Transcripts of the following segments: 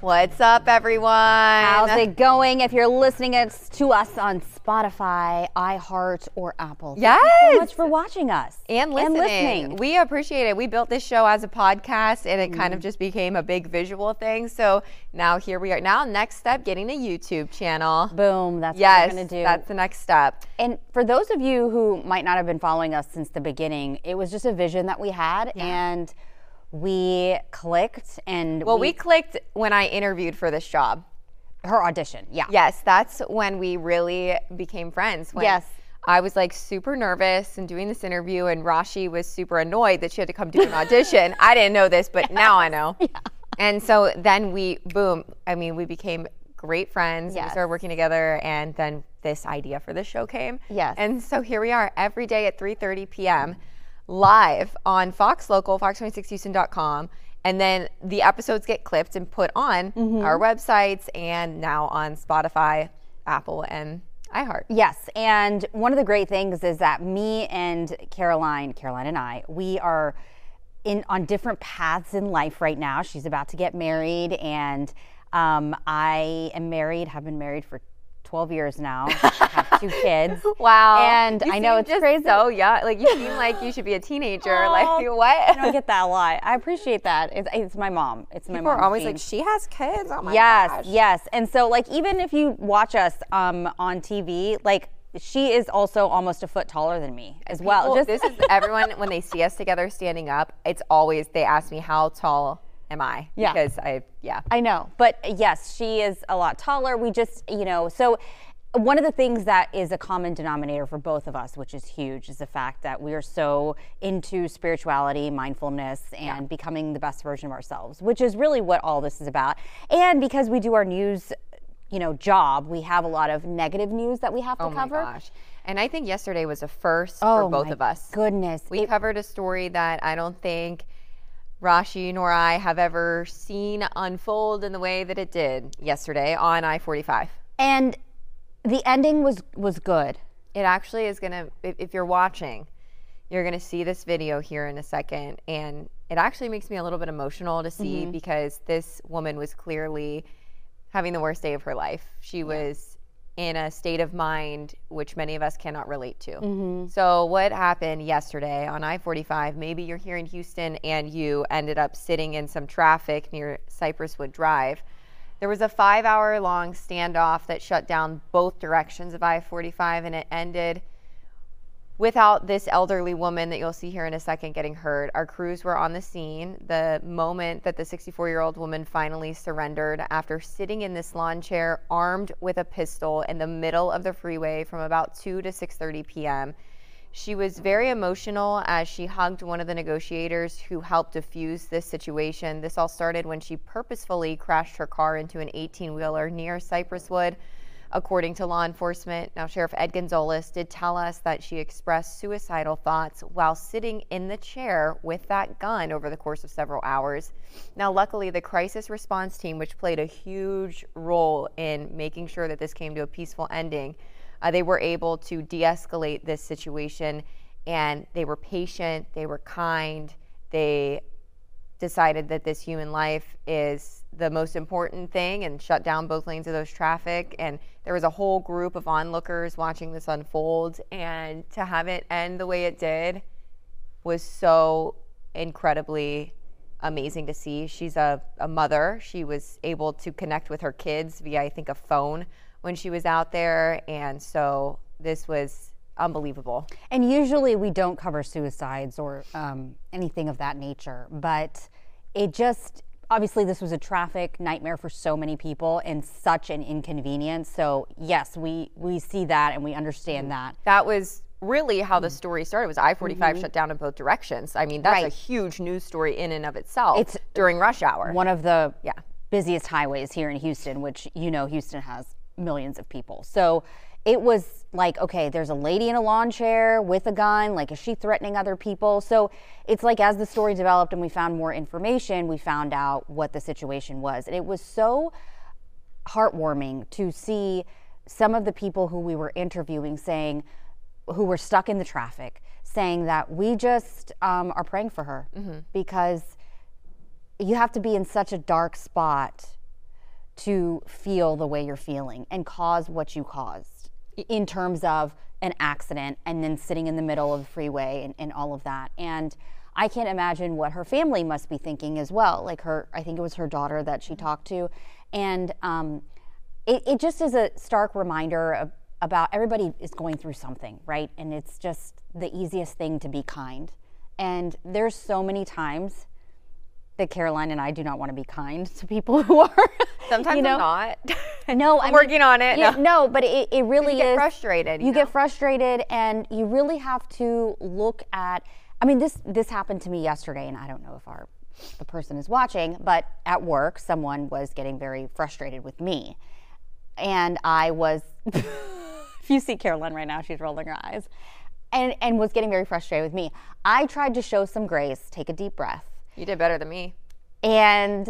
What's up, everyone? How's it going? If you're listening to us on Spotify, iHeart, or Apple, yes. Thank you so much for watching us and listening. We appreciate it. We built this show as a podcast, and it kind of just became a big visual thing. So now here we are. Now, next step, getting a YouTube channel. Boom. That's what we're going to do. Yes, that's the next step. And for those of you who might not have been following us since the beginning, it was just a vision that we had, and we clicked. And we clicked when I interviewed for this job. Her audition, yeah. Yes, that's when we really became friends. When I was like super nervous and doing this interview, and Rashi was super annoyed that she had to come do an audition. I didn't know this, but now I know. Yeah. And so then we became great friends. Yes. We started working together, and then this idea for this show came. Yes. And so here we are every day at 3:30 p.m. live on Fox Local, fox26houston.com. And then the episodes get clipped and put on our websites and now on Spotify, Apple, and iHeart. Yes, and one of the great things is that me and Caroline and I, we are on different paths in life right now. She's about to get married, and I am married, have been married for 12 years now. I have 2 kids. Wow. And I know it's just crazy. So young. Like, you seem like you should be a teenager. Like, what? I don't get that a lot. I appreciate that. It's my mom. It's my mom. People are always like, she has kids. Oh my gosh. Yes. Yes. And so, like, even if you watch us on TV, like, she is also almost a foot taller than me as well. This is everyone, when they see us together standing up, it's always, they ask me, how tall am I? Yeah. Because I know. But yes, she is a lot taller. We just, so one of the things that is a common denominator for both of us, which is huge, is the fact that we are so into spirituality, mindfulness, and becoming the best version of ourselves, which is really what all this is about. And because we do our news, job, we have a lot of negative news that we have to cover. Oh my gosh. And I think yesterday was a first for both of us. Goodness. We covered a story that I don't think Rashi nor I have ever seen unfold in the way that it did yesterday on I-45. And the ending was good. It actually is going to, if you're watching, you're going to see this video here in a second. And it actually makes me a little bit emotional to see because this woman was clearly having the worst day of her life. She was in a state of mind which many of us cannot relate to. So what happened yesterday on I-45, maybe you're here in Houston and you ended up sitting in some traffic near Cypress Wood Drive. There was a 5-hour-long standoff that shut down both directions of I-45, and it ended without this elderly woman that you'll see here in a second getting hurt. Our crews were on the scene the moment that the 64-year-old woman finally surrendered after sitting in this lawn chair armed with a pistol in the middle of the freeway from about 2 to 6:30 p.m. She was very emotional as she hugged one of the negotiators who helped defuse this situation. This all started when she purposefully crashed her car into an 18-wheeler near Cypress Wood. According to law enforcement, now Sheriff Ed Gonzalez did tell us that she expressed suicidal thoughts while sitting in the chair with that gun over the course of several hours. Now, luckily, the crisis response team, which played a huge role in making sure that this came to a peaceful ending, they were able to de-escalate this situation, and they were patient, they were kind, they decided that this human life is the most important thing and shut down both lanes of those traffic. And there was a whole group of onlookers watching this unfold, and to have it end the way it did was so incredibly amazing to see. She's a mother. She was able to connect with her kids via, I think, a phone when she was out there, and so this was unbelievable. And usually we don't cover suicides or anything of that nature, but it just, obviously this was a traffic nightmare for so many people and such an inconvenience. So yes, we see that and we understand that. That was really how the story started. Was I-45 shut down in both directions. I mean, that's a huge news story in and of itself. It's during rush hour. One of the busiest highways here in Houston, which Houston has millions of people. So it was like, okay, there's a lady in a lawn chair with a gun. Like, is she threatening other people? So it's like, as the story developed and we found more information, we found out what the situation was. And it was so heartwarming to see some of the people who we were interviewing saying, who were stuck in the traffic, saying that we just are praying for her because you have to be in such a dark spot to feel the way you're feeling and cause what you caused in terms of an accident and then sitting in the middle of the freeway and all of that. And I can't imagine what her family must be thinking as well. Like I think it was her daughter that she talked to. And it just is a stark reminder about everybody is going through something, right? And it's just the easiest thing to be kind. And there's so many times that Caroline and I do not want to be kind to people who are. Sometimes I'm not. No, I'm working on it. Yeah, no, but it really is. You get frustrated. You get frustrated, and you really have to look at. I mean, this happened to me yesterday, and I don't know if the person is watching, but at work, someone was getting very frustrated with me, and I was. If you see Caroline right now, she's rolling her eyes, and was getting very frustrated with me. I tried to show some grace, take a deep breath. You did better than me. And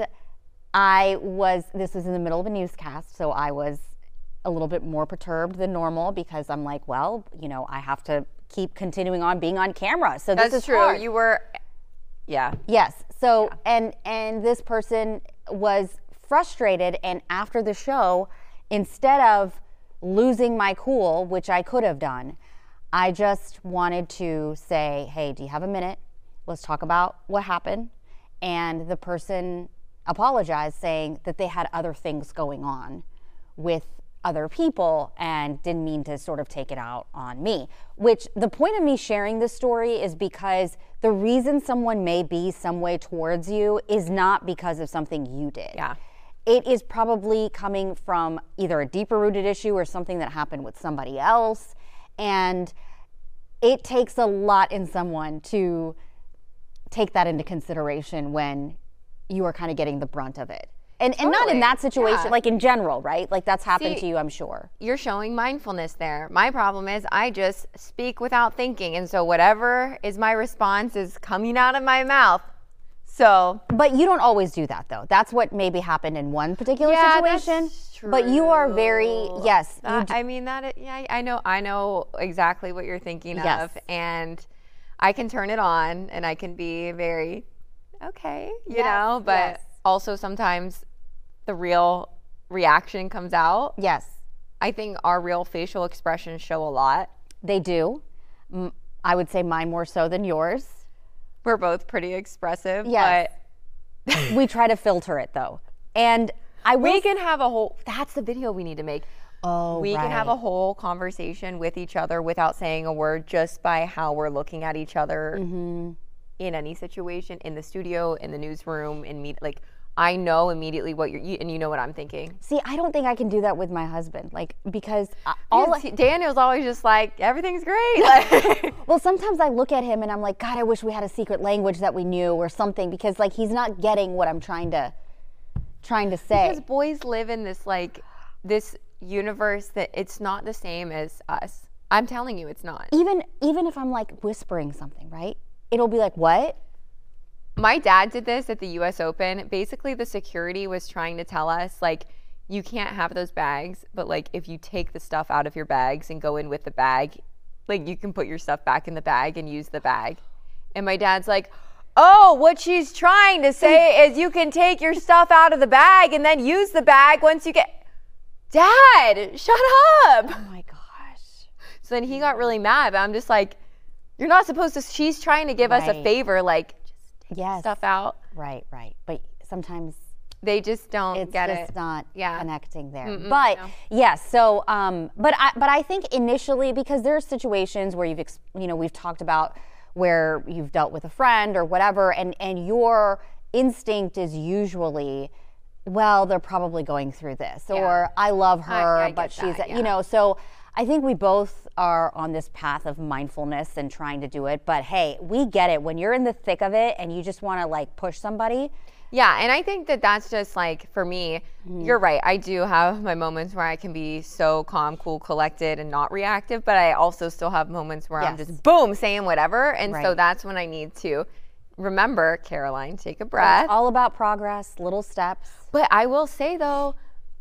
this was in the middle of a newscast, so I was a little bit more perturbed than normal because I'm like, well, I have to keep continuing on being on camera. So this is true. Hard. You were, yeah. Yes. So, yeah. And this person was frustrated, and after the show, instead of losing my cool, which I could have done, I just wanted to say, hey, do you have a minute? Let's talk about what happened. And the person apologized, saying that they had other things going on with other people and didn't mean to sort of take it out on me. Which the point of me sharing this story is because the reason someone may be some way towards you is not because of something you did. Yeah. It is probably coming from either a deeper rooted issue or something that happened with somebody else. And it takes a lot in someone to take that into consideration when you are kind of getting the brunt of it. And not in that situation, like in general, right? Like that's happened to you, I'm sure. You're showing mindfulness there. My problem is I just speak without thinking. And so whatever is my response is coming out of my mouth. So, but you don't always do that, though. That's what maybe happened in one particular situation. That's true. But you are very I know exactly what you're thinking of, and I can turn it on, and I can be very okay, you know. But also sometimes the real reaction comes out. Yes, I think our real facial expressions show a lot. They do. I would say mine more so than yours. We're both pretty expressive, but we try to filter it though. And we can have a whole, that's the video we need to make. We can have a whole conversation with each other without saying a word, just by how we're looking at each other in any situation, in the studio, in the newsroom, like I know immediately what and you know what I'm thinking. See, I don't think I can do that with my husband, like, because Daniel's always just like, everything's great. Like, well, sometimes I look at him and I'm like, God, I wish we had a secret language that we knew or something, because like he's not getting what I'm trying to say. Because boys live in this this universe that it's not the same as us. I'm telling you, it's not. Even if I'm like whispering something, right? It'll be like, what? My dad did this at the US Open. Basically, the security was trying to tell us, like, you can't have those bags, but like if you take the stuff out of your bags and go in with the bag, like you can put your stuff back in the bag and use the bag. And my dad's like, oh, what she's trying to say is you can take your stuff out of the bag and then use the bag once you get... Dad, shut up. Oh my gosh. So then he got really mad, but I'm just like, you're not supposed to, she's trying to give us a favor, like, take stuff out. Right. But sometimes they just don't get it. It's just not connecting there. But yes, so but I think initially, because there are situations where we've talked about where you've dealt with a friend or whatever, and your instinct is usually, well, they're probably going through this, or I love her, but she's, so I think we both are on this path of mindfulness and trying to do it. But hey, we get it. When you're in the thick of it and you just want to like push somebody. Yeah, and I think that's just like, for me, you're right. I do have my moments where I can be so calm, cool, collected, and not reactive. But I also still have moments where I'm just boom, saying whatever. And so that's when I need to remember, Caroline, take a breath. It's all about progress, little steps. But I will say, though,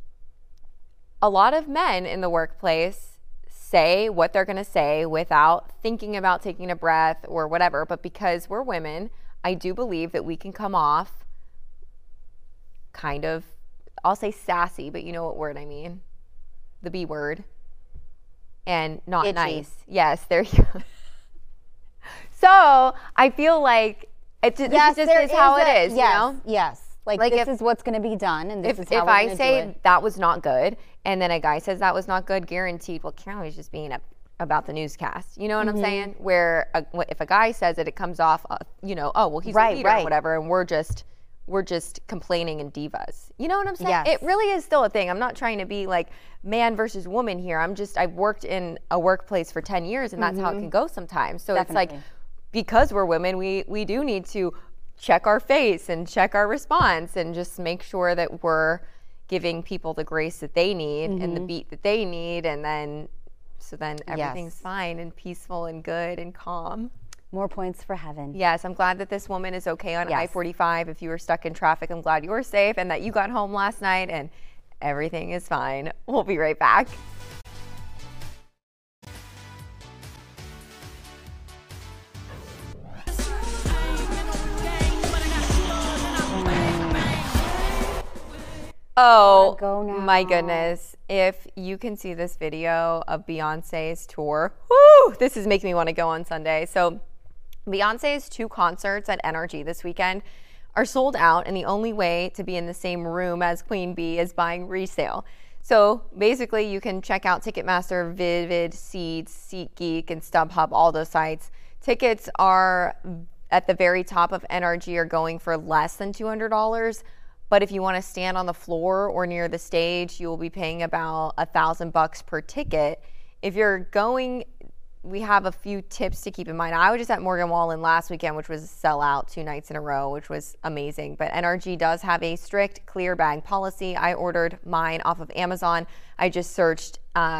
a lot of men in the workplace say what they're going to say without thinking about taking a breath or whatever. But because we're women, I do believe that we can come off kind of I'll say sassy, but you know what word I mean. The B word. And not Itchy. nice. Yes, there you go. So I feel like this is how it is, yes, you know? Yes. Like this is what's going to be done, and this is how if we're I going to say do it. that was not good, and then a guy says that was not good, guaranteed, well, Caroline was just being about the newscast. You know what I'm saying? Where if a guy says it comes off, you know, oh, well, he's a leader or whatever, and we're just complaining and divas. You know what I'm saying? Yes. It really is still a thing. I'm not trying to be like man versus woman here. I've worked in a workplace for 10 years, and that's how it can go sometimes. So Definitely. it's like, because we're women, we do need to check our face and check our response and just make sure that we're giving people the grace that they need and the beat that they need, and then everything's fine and peaceful and good and calm. More points for heaven. Yes, I'm glad that this woman is okay on I-45. If you were stuck in traffic, I'm glad you were safe and that you got home last night and everything is fine. We'll be right back. Oh, my goodness. If you can see this video of Beyonce's tour, whoo, this is making me want to go on Sunday. So Beyonce's 2 concerts at NRG this weekend are sold out, and the only way to be in the same room as Queen Bee is buying resale. So basically, you can check out Ticketmaster, Vivid Seats, SeatGeek, and StubHub, all those sites. Tickets are at the very top of NRG are going for less than $200. But if you want to stand on the floor or near the stage, you will be paying about $1,000 per ticket. If you're going, we have a few tips to keep in mind. I was just at Morgan Wallen last weekend, which was a sellout 2 nights in a row, which was amazing. But NRG does have a strict clear bag policy. I ordered mine off of Amazon. I just searched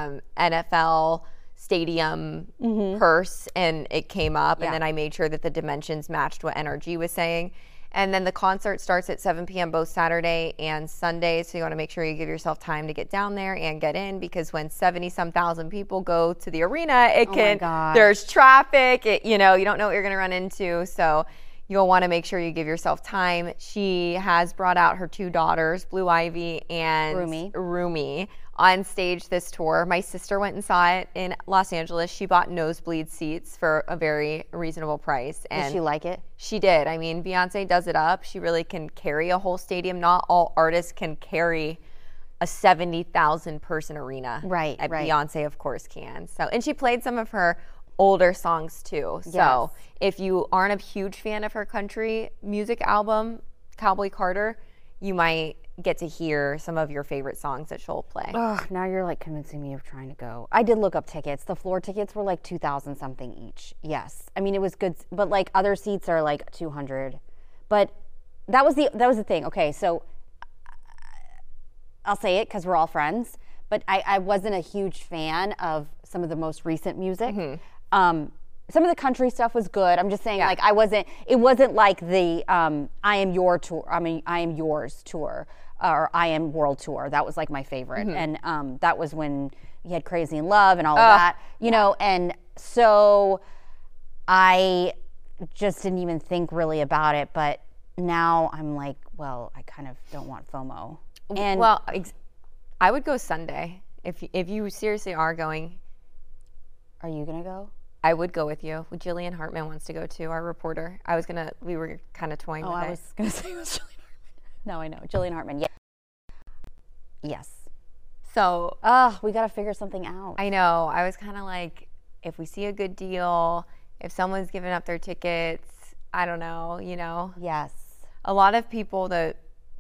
NFL stadium purse and it came up. And then I made sure that the dimensions matched what NRG was saying. And then the concert starts at 7 p.m. both Saturday and Sunday. So you want to make sure you give yourself time to get down there and get in, because when 70-some thousand people go to the arena, there's traffic. You don't know what you're going to run into. So you'll want to make sure you give yourself time. She has brought out her 2 daughters, Blue Ivy and Rumi, on stage this tour. My sister went and saw it in Los Angeles. She bought nosebleed seats for a very reasonable price. And did she like it? She did. I mean, Beyonce does it up. She really can carry a whole stadium. Not all artists can carry a 70,000 person arena. Right. Beyonce, of course, can. So, and she played some of her older songs too. So if you aren't a huge fan of her country music album, Cowboy Carter, you might get to hear some of your favorite songs that she'll play. Oh, now you're like convincing me of trying to go. I did look up tickets. The floor tickets were like 2,000 something each. Yes. I mean, it was good, but like other seats are like 200. But that was the thing. Okay, so I'll say it because we're all friends, but I wasn't a huge fan of some of the most recent music. Some of the country stuff was good. I'm just saying, like, it wasn't like the I Am Your tour. I mean, I Am Yours tour or I Am World tour. That was like my favorite. And that was when you had Crazy in Love and all of that, you know. And so I just didn't even think really about it. But now I'm like, well, I kind of don't want FOMO. And well, I would go Sunday if you seriously are going. Are you gonna go? I would go with you. Jillian Hartman wants to go too, our reporter. We were kind of toying with it. I was going to say it was Jillian Hartman. No, I know. Jillian Hartman, yeah. Yes. So. We got to figure something out. I know. I was kind of like, if we see a good deal, if someone's giving up their tickets, I don't know, you know. Yes. A lot of people that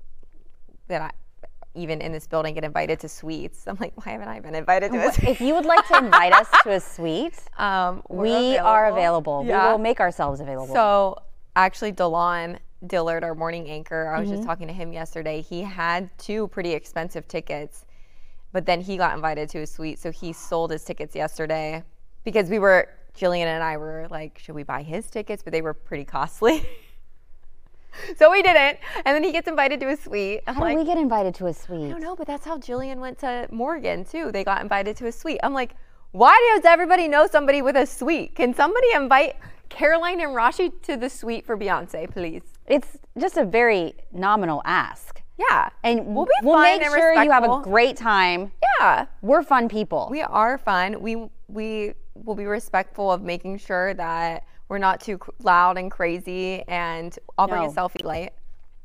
even in this building get invited to suites. I'm like, why haven't I been invited to a suite? If you would like to invite us to a suite, we are available. Yeah. We will make ourselves available. So actually, DeLon Dillard, our morning anchor, I was just talking to him yesterday. He had 2 pretty expensive tickets, but then he got invited to a suite. So he sold his tickets yesterday because Jillian and I were like, should we buy his tickets? But they were pretty costly. So we didn't. And then he gets invited to a suite. How do we get invited to a suite? I don't know, but that's how Jillian went to Morgan too. They got invited to a suite. I'm like, why does everybody know somebody with a suite? Can somebody invite Caroline and Rashi to the suite for Beyonce, please? It's just a very nominal ask. Yeah. And we'll be we'll fun make and sure you have a respectful. great time. Yeah. We're fun people. We are fun. We will be respectful of making sure that we're not too loud and crazy, and I'll bring a selfie light.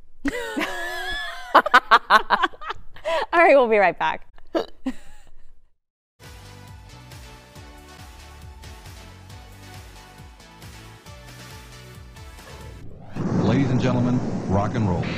All right, we'll be right back. Ladies and gentlemen, rock and roll.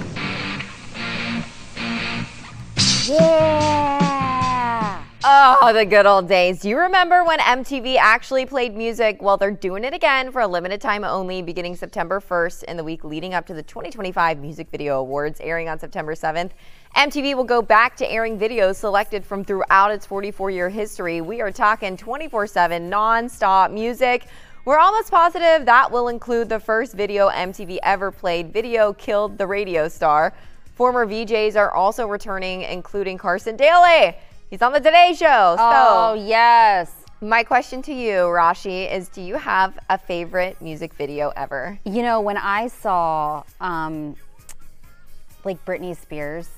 Yeah! Oh, the good old days. Do you remember when MTV actually played music? Well, they're doing it again for a limited time only, beginning September 1st in the week leading up to the 2025 Music Video Awards, airing on September 7th. MTV will go back to airing videos selected from throughout its 44-year history. We are talking 24/7 non-stop music. We're almost positive that will include the first video MTV ever played. Video killed the radio star. Former VJs are also returning, including Carson Daly. He's on the Today Show. Oh, yes. My question to you, Rashi, is do you have a favorite music video ever? You know, when I saw like Britney Spears,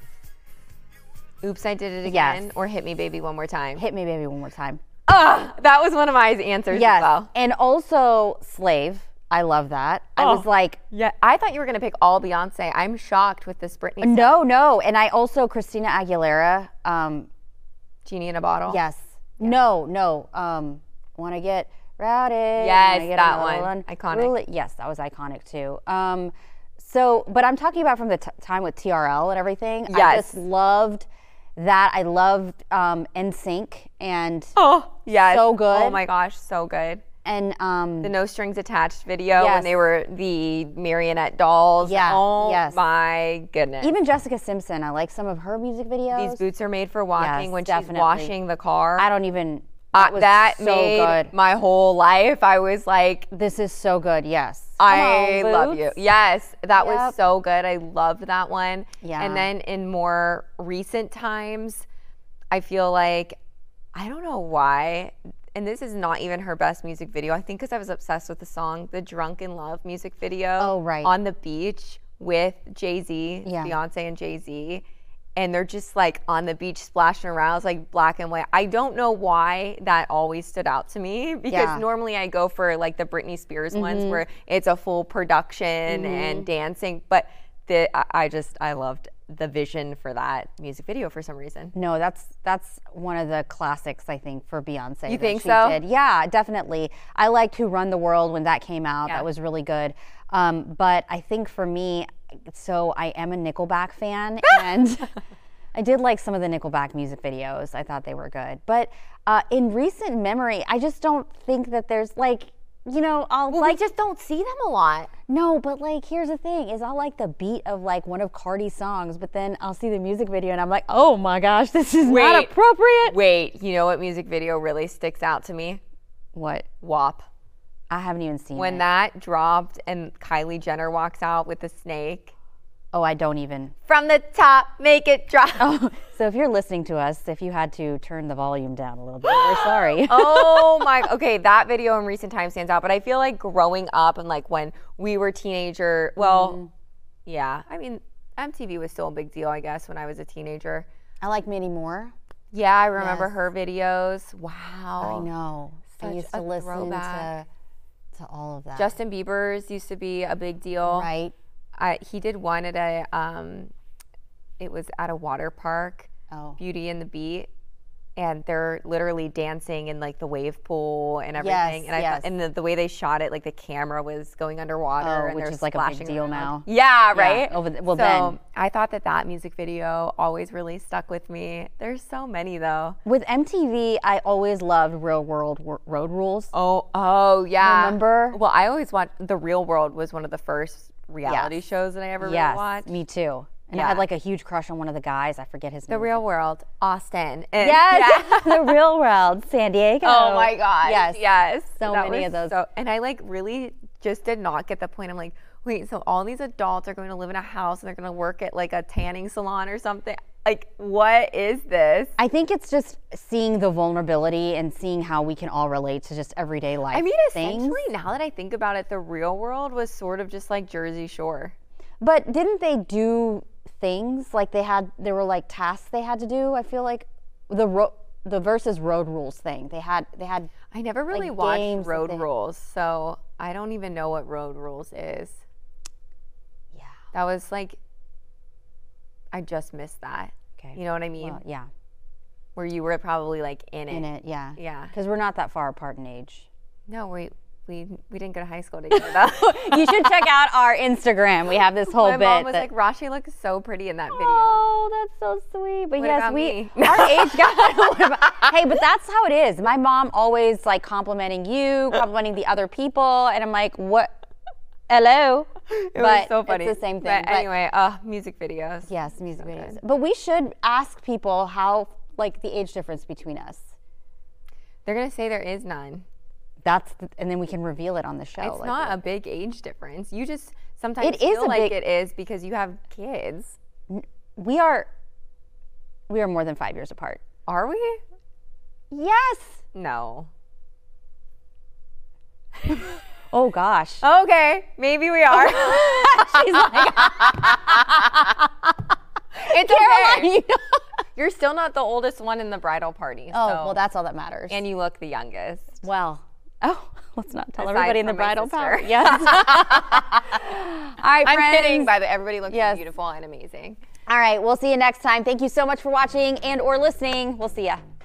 Oops, I Did It Again, Yes. or Hit Me Baby One More Time? Hit Me Baby One More Time. That was one of my answers Yes. as well. And also Slave. I love that. I was like, Yeah, I thought you were going to pick all Beyonce. I'm shocked with this Britney stuff. no. And I also, Christina Aguilera. Genie in a Bottle? Yes. No. Want to get rowdy. Yes, wanna get that another one. Iconic. Rule it. Yes, that was iconic too. But I'm talking about from the time with TRL and everything. I Yes. just loved that. I loved NSYNC and Oh, yes. So good. Oh my gosh, so good. and The No Strings Attached video Yes. when they were the marionette dolls. Yeah, Oh yes. my goodness. even Jessica Simpson. I like some of her music videos. These boots are made for walking Yes, when definitely. she's washing the car. I don't even. That was that so made good. my whole life. I was like, This is so good. Yes. I Come on, love you. Boots. Yes, that was Yep. so good. I loved that one. Yeah. And then in more recent times, I feel like, I don't know why, and this is not even her best music video. I think because I was obsessed with the song, the Drunk in Love music video. Oh, right. On the beach with Jay-Z, Yeah. Beyonce and Jay-Z. And they're just like on the beach splashing around. It's like black and white. I don't know why that always stood out to me because Yeah. normally I go for like the Britney Spears ones where it's a full production and dancing. But I loved the vision for that music video for some reason. No, that's one of the classics, I think, for Beyonce. You that think she so? Did. Yeah, definitely. I liked Who Run the World when that came out. Yeah. That was really good. But I think for me, so I am a Nickelback fan, and I did like some of the Nickelback music videos. I thought they were good. But in recent memory, I just don't think that there's like, you know, I'll Well, like we just don't see them a lot. no, but like here's the thing is I'll like the beat of like one of Cardi's songs, but then I'll see the music video and I'm like, oh my gosh, this is not Wait. appropriate. Wait, you know what music video really sticks out to me? What? WAP. I haven't even seen When it. that dropped and Kylie Jenner walks out with the snake. Oh, I don't even. From the top, make it drop. Oh, so if you're listening to us, if you had to turn the volume down a little bit, we're sorry. Oh my, okay, that video in recent times stands out, but I feel like growing up and like when we were teenager, well, yeah, I mean, MTV was still a big deal, I guess, when I was a teenager. I like Minnie Moore. Yeah, I remember Yes. her videos. Wow. I know. I Such used a to listen throwback. to all of that. Justin Bieber's used to be a big deal. right. He did one at it was at a water park, Oh. Beauty and the Beat, and they're literally dancing in like the wave pool and everything. Yes, And yes. And the way they shot it, like the camera was going underwater, Oh, and which they're is like a big splashing deal around. now. Yeah, right. Well, so then I thought that music video always really stuck with me. There's so many though. with MTV, I always loved Real World Road Rules. Oh yeah. Remember? Well, I always watched The Real World. Was one of the first reality Yes. shows that I ever really Yes, watched. me too. And I Yeah. had like a huge crush on one of the guys. I forget his The name. Real World, Austin. And- Yes, Yeah. the Real World, San Diego. Oh my God. Yes. Yes. So That many was of those. and I like really just did not get the point. I'm like, wait, so all these adults are going to live in a house and they're going to work at like a tanning salon or something? Like, what is this? I think it's just seeing the vulnerability and seeing how we can all relate to just everyday life I mean, things. essentially, now that I think about it, The Real World was sort of just like Jersey Shore. But didn't they do things. Like there were like tasks they had to do. I feel like the Versus Road Rules thing. They had. I never really like, watched Road Rules, so I don't even know what Road Rules is. Yeah. That was like, I just missed that. Okay. You know what I mean? Well, yeah. Where you were probably like in it. In it, yeah. Yeah. Because we're not that far apart in age. No, we didn't go to high school together though. You should check out our Instagram. We have this whole My bit. mom was like, Rashi looks so pretty in that video. Oh, that's so sweet. But What yes, about me? our age got. Hey, but that's how it is. My mom always like complimenting you, complimenting the other people, and I'm like, what? Hello. It was so funny. It's the same thing. But anyway, music videos. Yes, music So videos. good. But we should ask people how, like, the age difference between us. They're gonna say there is none. And then we can reveal it on the show. It's like, not a big age difference. You just sometimes It is feel a like big- it is because you have kids. We are more than 5 years apart. Are we? Yes. No. Oh gosh. Okay, maybe we are. She's like, It's Caroline. okay. You know? You're still not the oldest one in the bridal party. Oh, so- well, that's all that matters. and you look the youngest. Well, let's not tell Aside everybody in the from my bridal sister. power. Yes. All right, I'm friends. kidding, by the everybody looks Yes. beautiful and amazing. All right, we'll see you next time. Thank you so much for watching and or listening. We'll see ya.